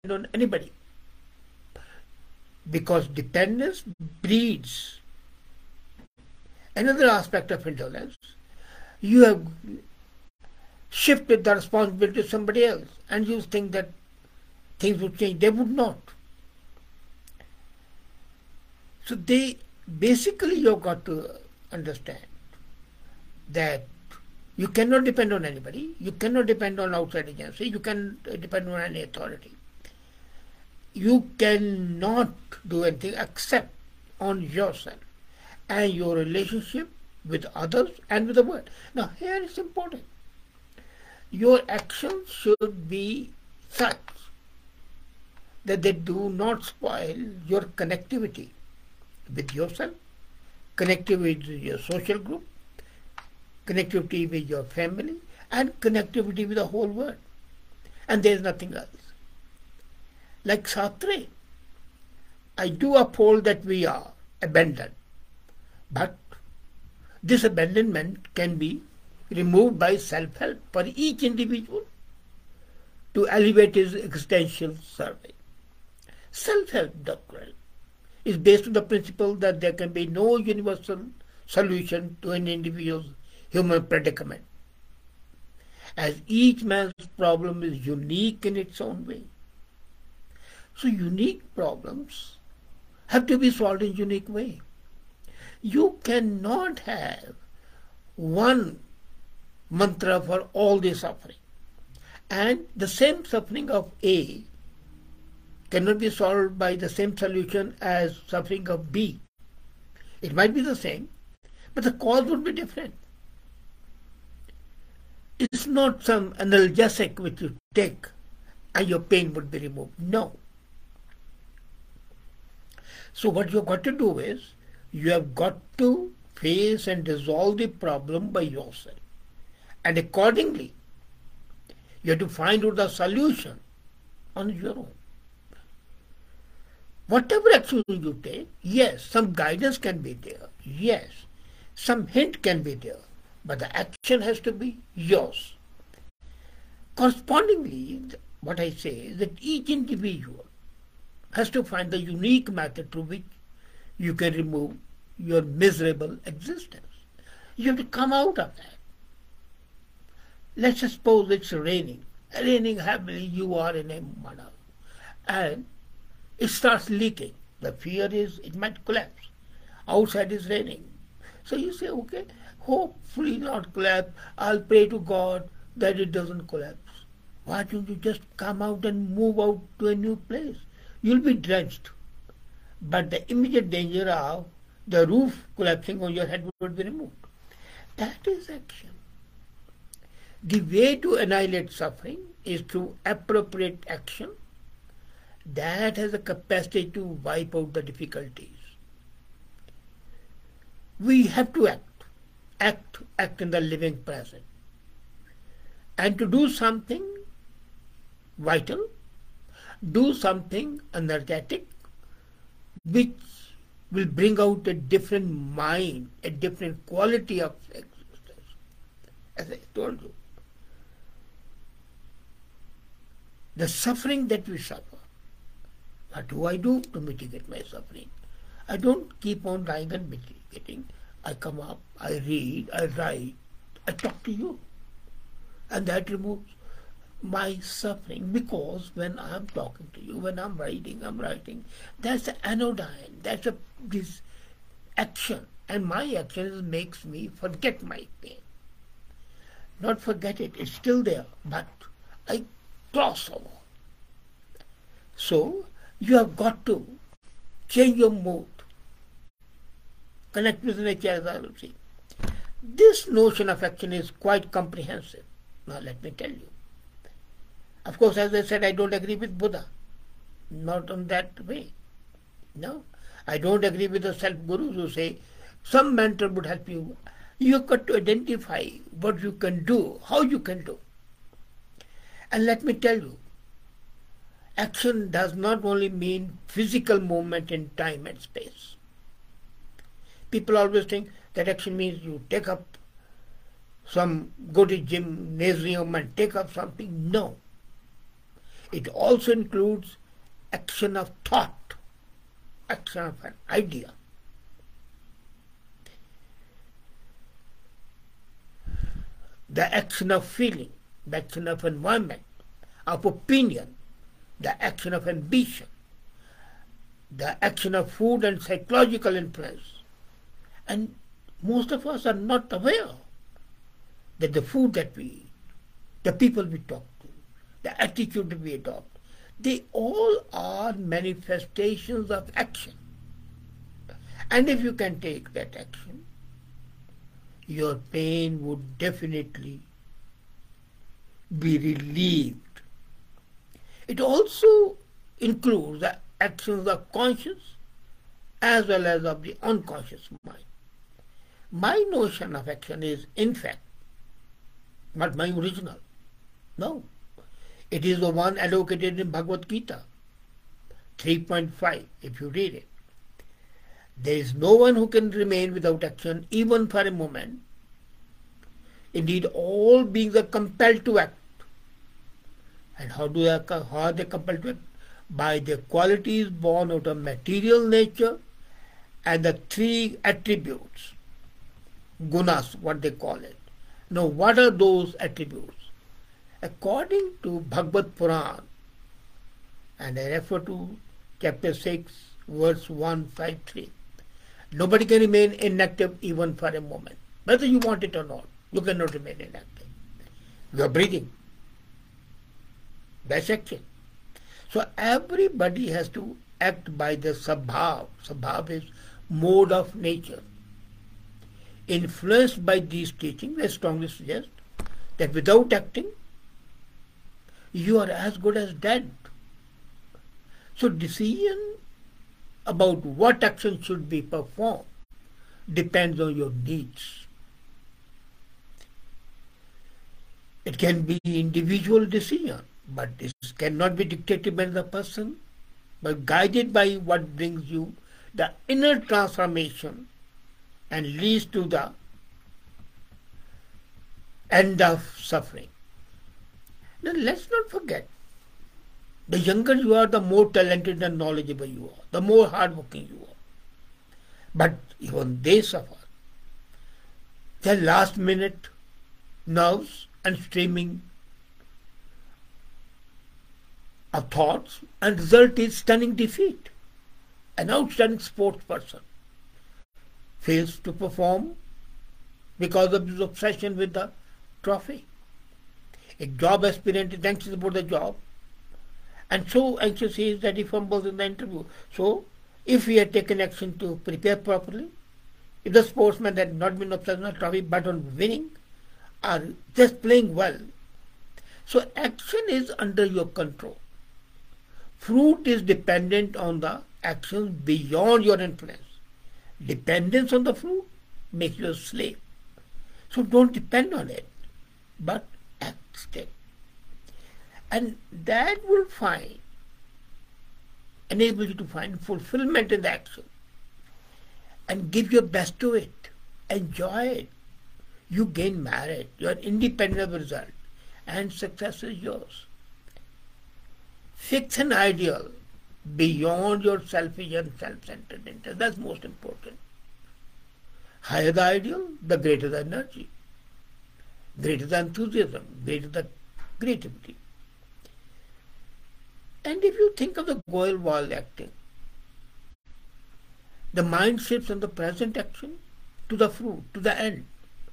on anybody, because dependence breeds another aspect of indolence. You have shifted the responsibility to somebody else and you think that things would change. They would not. So basically you've got to understand that you cannot depend on anybody, you cannot depend on outside agency, you can depend on any authority. You cannot do anything except on yourself and your relationship with others and with the world. Now here it's important. Your actions should be such that they do not spoil your connectivity with yourself, connectivity with your social group, connectivity with your family, and connectivity with the whole world. And there is nothing else. Like Sartre, I do uphold that we are abandoned, but this abandonment can be removed by self-help for each individual to elevate his existential survey. Self-help doctrine is based on the principle that there can be no universal solution to an individual's human predicament, as each man's problem is unique in its own way. So unique problems have to be solved in a unique way. You cannot have one mantra for all the suffering, and the same suffering of A cannot be solved by the same solution as suffering of B. It might be the same, but the cause would be different. It's not some analgesic which you take and your pain would be removed. No. So what you've got to do is, you have got to face and resolve the problem by yourself. And accordingly, you have to find out the solution on your own. Whatever action you take, yes, some guidance can be there. Yes, some hint can be there. But the action has to be yours. Correspondingly, what I say is that each individual has to find the unique method through which you can remove your miserable existence. You have to come out of that. Let's suppose it's raining heavily, you are in a mud, and it starts leaking. The fear is it might collapse. Outside is raining. So you say, okay, hopefully not collapse. I'll pray to God that it doesn't collapse. Why don't you just come out and move out to a new place? You'll be drenched. But the immediate danger of the roof collapsing on your head would be removed. That is action. The way to annihilate suffering is through appropriate action that has the capacity to wipe out the difficulties. We have to act in the living present. And to do something vital, do something energetic, which will bring out a different mind, a different quality of existence. As I told you, the suffering that we suffer, what do I do to mitigate my suffering? I don't keep on dying and mitigating. I come up, I read, I write, I talk to you. And that removes my suffering, because when I'm talking to you, when I'm writing, that's the anodyne, that's this action. And my action makes me forget my pain. Not forget it, it's still there, but I cross over. So, you have got to change your mood. Connect with nature, as I will say. This notion of action is quite comprehensive. Now let me tell you. Of course, as I said, I don't agree with Buddha. Not on that way. No. I don't agree with the self-gurus who say some mentor would help you. You have got to identify what you can do, how you can do. And let me tell you, action does not only mean physical movement in time and space. People always think that action means you take up go to gymnasium and take up something. No. It also includes action of thought, action of an idea. The action of feeling, the action of environment, of opinion, the action of ambition, the action of food and psychological influence. And most of us are not aware that the food that we eat, the people we talk to, the attitude that we adopt, they all are manifestations of action. And if you can take that action, your pain would definitely be relieved. It also includes the actions of conscious as well as of the unconscious mind. My notion of action is, in fact, not my original. No. It is the one allocated in Bhagavad Gita, 3.5, if you read it. There is no one who can remain without action even for a moment. Indeed, all beings are compelled to act. And how are they compelled to act? By the qualities born out of material nature and the three attributes, gunas, what they call it. Now, what are those attributes? According to Bhagavad Puran, and I refer to chapter 6, verse 153, nobody can remain inactive even for a moment. Whether you want it or not, you cannot remain inactive. You are breathing. That's action. So everybody has to act by the sabhav. Sabhav is mode of nature. Influenced by these teachings, I strongly suggest that without acting, you are as good as dead. So decision about what action should be performed depends on your needs. It can be individual decision, but this cannot be dictated by the person, but guided by what brings you the inner transformation and leads to the end of suffering. Now let's not forget, the younger you are, the more talented and knowledgeable you are, the more hardworking you are. But even they suffer. Their last minute nerves and streaming of thoughts, and result is stunning defeat. An outstanding sports person fails to perform because of his obsession with the trophy. A job aspirant is anxious about the job, and so anxious he is that he fumbles in the interview. So, if he had taken action to prepare properly, if the sportsman had not been obsessed on the trophy but on winning, or just playing well, so action is under your control. Fruit is dependent on the actions beyond your influence. Dependence on the fruit makes you a slave. So don't depend on it, but act still. And that will enable you to find fulfillment in the action and give your best to it. Enjoy it. You gain merit. You are independent of the result, and success is yours. Fix an ideal beyond your selfish and self-centered interest. That's most important. Higher the ideal, the greater the energy, greater the enthusiasm, greater the creativity. And if you think of the goal while acting, the mind shifts from the present action to the fruit, to the end.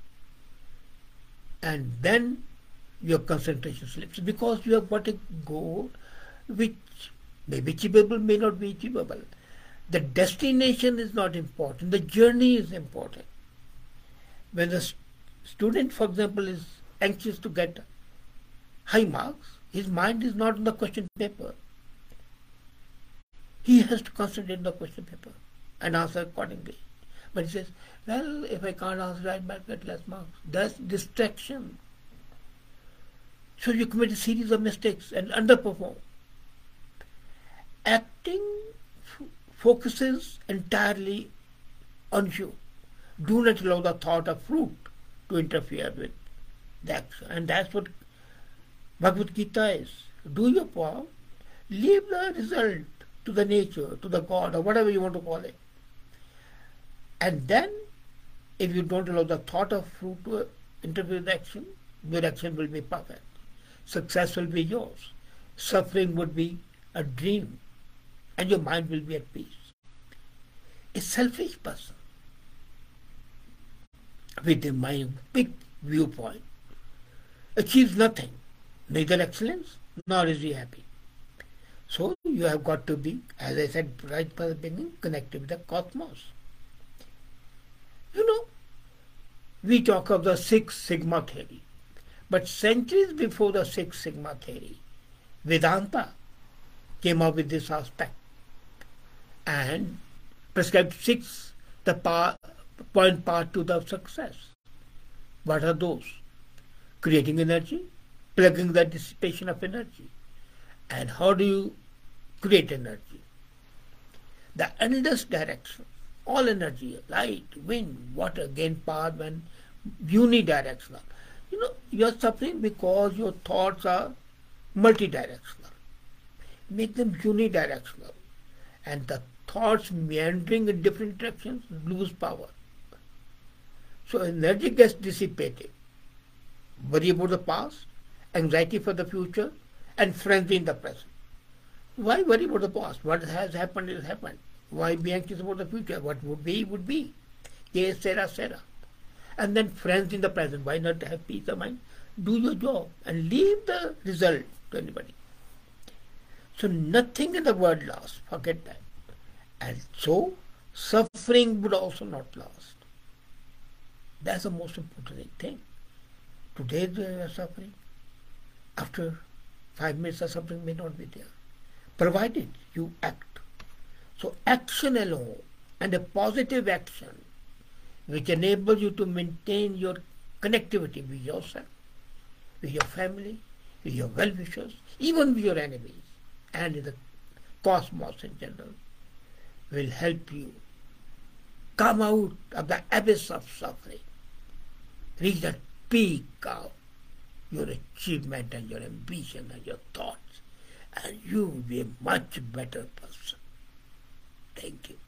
And then your concentration slips because you have got a goal which may be achievable, may not be achievable. The destination is not important, the journey is important. When the student, for example, is anxious to get high marks, his mind is not on the question paper. He has to concentrate on the question paper and answer accordingly. But he says, well, if I can't answer right, I might get less marks. That's distraction. So you commit a series of mistakes and underperform. Acting focuses entirely on you. Do not allow the thought of fruit to interfere with the action. And that's what Bhagavad Gita is. do your part, leave the result to the nature, to the God, or whatever you want to call it. And then, if you don't allow the thought of fruit to interfere with the action, your action will be perfect. Success will be yours. Suffering would be a dream, and your mind will be at peace. A selfish person with a big viewpoint achieves nothing, neither excellence nor is he happy. So you have got to be, as I said right from the beginning, connected with the cosmos. You know, we talk of the Six Sigma theory, but centuries before the Six Sigma theory, Vedanta came up with this aspect and prescribed six the point path to the success. What are those? Creating energy, plugging the dissipation of energy. And how do you create energy? The endless direction, all energy, light, wind, water, gain power when unidirectional. You know, you are suffering because your thoughts are multidirectional. Make them unidirectional. And the thoughts meandering in different directions lose power. So energy gets dissipated. Worry about the past, anxiety for the future, and frenzy in the present. Why worry about the past? What has happened is happened. Why be anxious about the future? What would be, would be. Yes, Sarah, Sarah. And then frenzy in the present. Why not have peace of mind? Do your job and leave the result to anybody. So nothing in the world lasts. Forget that. And so suffering would also not last. That's the most important thing. Today they are suffering. After 5 minutes the suffering may not be there. Provided you act. So action alone, and a positive action which enables you to maintain your connectivity with yourself, with your family, with your well-wishers, even with your enemies, and in the cosmos in general, will help you come out of the abyss of suffering, reach the peak of your achievement and your ambition and your thoughts, and you will be a much better person. Thank you.